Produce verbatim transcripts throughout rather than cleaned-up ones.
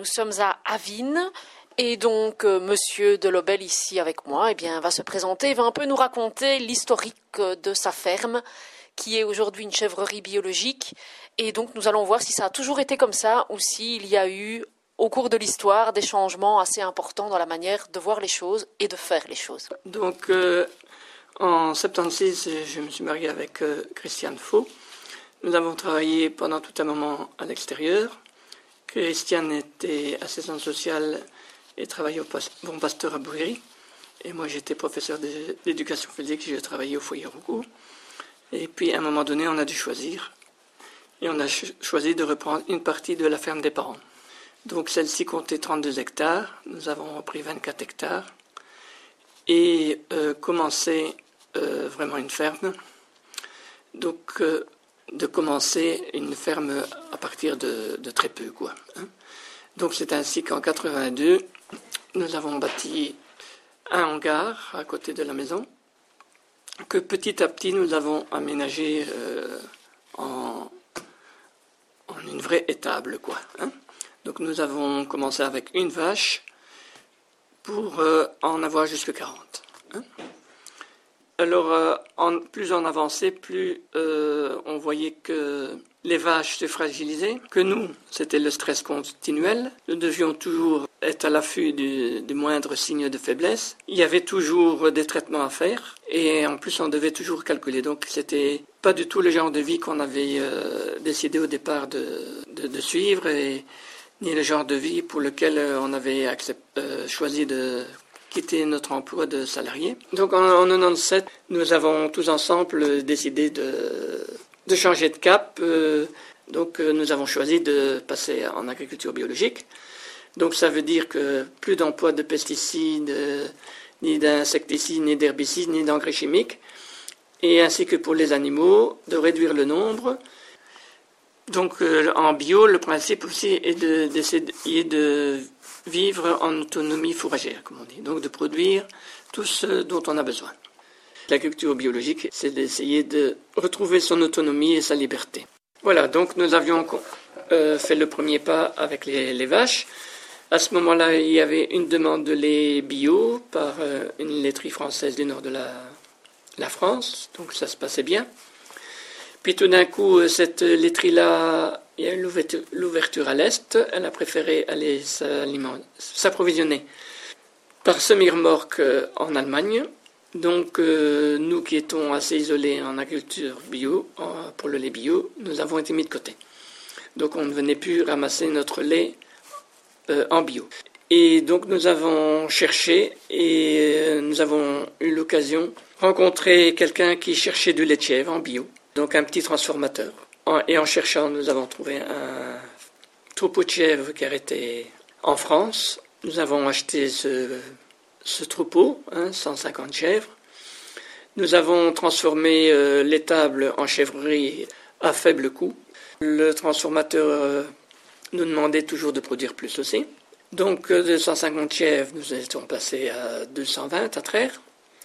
Nous sommes à Avines et donc euh, Monsieur Delobel ici avec moi eh bien, va se présenter, va un peu nous raconter l'historique de sa ferme qui est aujourd'hui une chèvrerie biologique et donc nous allons voir si ça a toujours été comme ça ou s'il y a eu au cours de l'histoire des changements assez importants dans la manière de voir les choses et de faire les choses. Donc euh, en soixante-seize, je me suis marié avec euh, Christiane Faux. Nous avons travaillé pendant tout un moment à l'extérieur. Christiane était assistante sociale et travaillait au Bon Pasteur à Bouillerie. Et moi, j'étais professeur d'éducation physique, je travaillais au foyer Roucourt. Et puis, à un moment donné, on a dû choisir. Et on a choisi de reprendre une partie de la ferme des parents. Donc, celle-ci comptait trente-deux hectares. Nous avons repris vingt-quatre hectares. Et euh, commencé euh, vraiment une ferme. Donc, euh, de commencer une ferme à partir de, de très peu, quoi. Hein. Donc c'est ainsi qu'en quatre-vingt-deux, nous avons bâti un hangar à côté de la maison, que petit à petit nous avons aménagé euh, en, en une vraie étable, quoi. Hein. Donc nous avons commencé avec une vache pour euh, en avoir jusqu'à quarante. Hein. Alors, euh, en, plus on avançait, plus euh, on voyait que les vaches se fragilisaient, que nous, c'était le stress continuel. Nous devions toujours être à l'affût du, du moindre signe de faiblesse. Il y avait toujours des traitements à faire et en plus on devait toujours calculer. Donc, c'était pas du tout le genre de vie qu'on avait euh, décidé au départ de, de, de suivre et ni le genre de vie pour lequel on avait accept, euh, choisi de quitter notre emploi de salarié. Donc en, en quatre-vingt-dix-sept, nous avons tous ensemble décidé de, de changer de cap. Euh, donc euh, nous avons choisi de passer en agriculture biologique. Donc ça veut dire que plus d'emploi de pesticides, euh, ni d'insecticides, ni d'herbicides, ni d'engrais chimiques. Et ainsi que pour les animaux, de réduire le nombre. Donc euh, en bio, le principe aussi est de, d'essayer de vivre en autonomie fourragère, comme on dit, donc de produire tout ce dont on a besoin. L'agriculture biologique, c'est d'essayer de retrouver son autonomie et sa liberté. Voilà, donc nous avions euh, fait le premier pas avec les, les vaches. À ce moment-là, il y avait une demande de lait bio par euh, une laiterie française du nord de la, la France, donc ça se passait bien. Puis tout d'un coup, cette laiterie-là, il y a eu l'ouverture à l'Est. Elle a préféré aller s'approvisionner par semi-remorque en Allemagne. Donc, euh, nous qui étions assez isolés en agriculture bio, en, pour le lait bio, nous avons été mis de côté. Donc, on ne venait plus ramasser notre lait euh, en bio. Et donc, nous avons cherché et euh, nous avons eu l'occasion de rencontrer quelqu'un qui cherchait du lait de chèvre en bio. Donc un petit transformateur. Et en cherchant, nous avons trouvé un troupeau de chèvres qui arrêtait en France. Nous avons acheté ce, ce troupeau, hein, cent cinquante chèvres. Nous avons transformé euh, l'étable en chèvrerie à faible coût. Le transformateur euh, nous demandait toujours de produire plus aussi. Donc euh, de cent cinquante chèvres, nous étions passés à deux cent vingt à traire.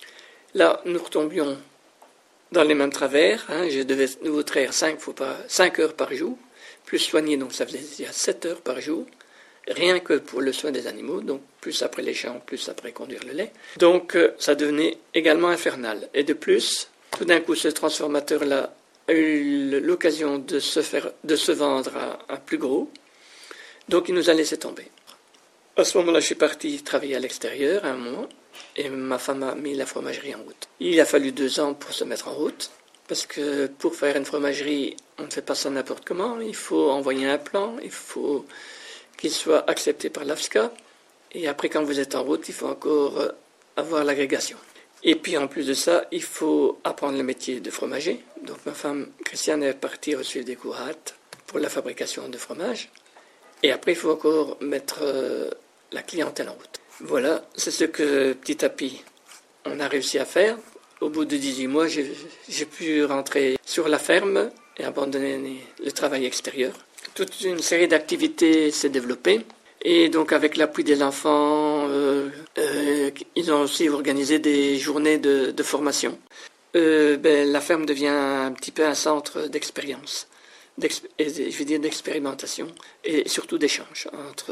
Là, nous retombions dans les mêmes travers, hein, je devais nouveau traire cinq, fois par, cinq heures par jour, plus soigner, donc ça faisait sept heures par jour, rien que pour le soin des animaux, donc plus après les champs, plus après conduire le lait. Donc euh, ça devenait également infernal. Et de plus, tout d'un coup, ce transformateur-là a eu l'occasion de se, faire, de se vendre à un plus gros, donc il nous a laissé tomber. À ce moment-là, je suis parti travailler à l'extérieur à un moment, et ma femme a mis la fromagerie en route. Il a fallu deux ans pour se mettre en route, parce que pour faire une fromagerie, on ne fait pas ça n'importe comment. Il faut envoyer un plan, il faut qu'il soit accepté par l'A F S C A, et après, quand vous êtes en route, il faut encore avoir l'agrégation. Et puis, en plus de ça, il faut apprendre le métier de fromager. Donc, ma femme, Christiane, est partie reçu des cours hâte pour la fabrication de fromage. Et après, il faut encore mettre euh, la clientèle en route. Voilà, c'est ce que petit à petit on a réussi à faire. Au bout de dix-huit mois, j'ai, j'ai pu rentrer sur la ferme et abandonner le travail extérieur. Toute une série d'activités s'est développée. Et donc avec l'appui des enfants, euh, euh, ils ont aussi organisé des journées de, de formation. Euh, ben, la ferme devient un petit peu un centre d'expérience. je vais dire d'expérimentation et surtout d'échange entre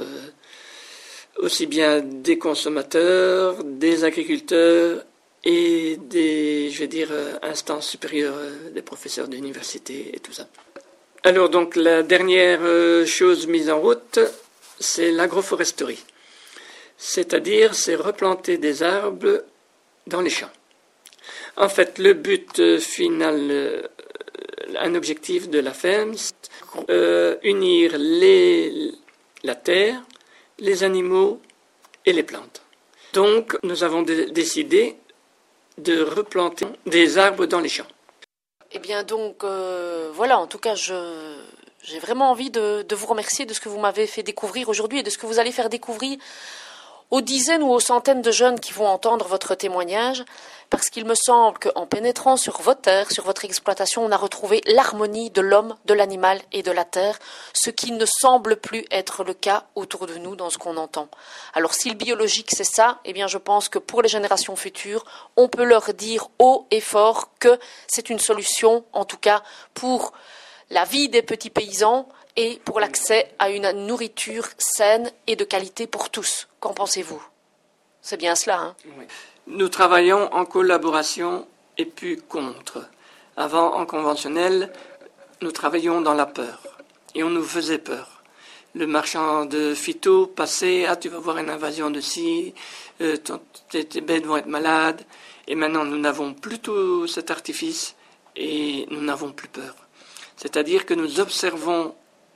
aussi bien des consommateurs, des agriculteurs et des, je vais dire, instances supérieures, des professeurs d'université et tout ça. Alors donc la dernière chose mise en route, c'est l'agroforesterie. C'est-à-dire, c'est replanter des arbres dans les champs. En fait, le but final, un objectif de la ferme, c'est euh, unir les, la terre, les animaux et les plantes. Donc, nous avons d- décidé de replanter des arbres dans les champs. Eh bien, donc, euh, voilà, en tout cas, je, j'ai vraiment envie de, de vous remercier de ce que vous m'avez fait découvrir aujourd'hui et de ce que vous allez faire découvrir aux dizaines ou aux centaines de jeunes qui vont entendre votre témoignage, parce qu'il me semble qu'en pénétrant sur vos terres, sur votre exploitation, on a retrouvé l'harmonie de l'homme, de l'animal et de la terre, ce qui ne semble plus être le cas autour de nous dans ce qu'on entend. Alors si le biologique c'est ça, eh bien je pense que pour les générations futures, on peut leur dire haut et fort que c'est une solution, en tout cas pour la vie des petits paysans, et pour l'accès à une nourriture saine et de qualité pour tous. Qu'en pensez-vous ? C'est bien cela, hein ? Oui. Nous travaillons en collaboration et puis contre. Avant, en conventionnel, nous travaillions dans la peur. Et on nous faisait peur. Le marchand de phyto passait, ah tu vas voir une invasion de ci, euh, tes, tes bêtes vont être malades. Et maintenant, nous n'avons plus tout cet artifice et nous n'avons plus peur. C'est-à-dire que nous observons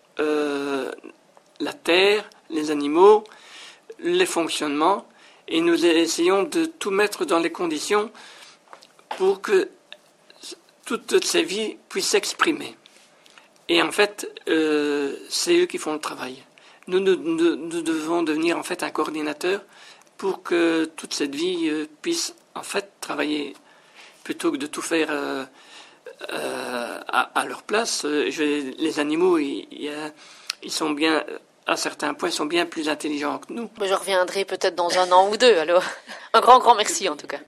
Euh, la terre, les animaux, les fonctionnements, et nous essayons de tout mettre dans les conditions pour que toutes ces vies puissent s'exprimer. Et en fait, euh, c'est eux qui font le travail. Nous, nous, nous, nous devons devenir en fait un coordinateur pour que toute cette vie euh, puisse en fait travailler plutôt que de tout faire euh, Euh, à, à leur place. Euh, je, les animaux, ils, ils sont bien, à certains points, ils sont bien plus intelligents que nous. Je reviendrai peut-être dans un an ou deux, alors. Un grand, grand merci en tout cas.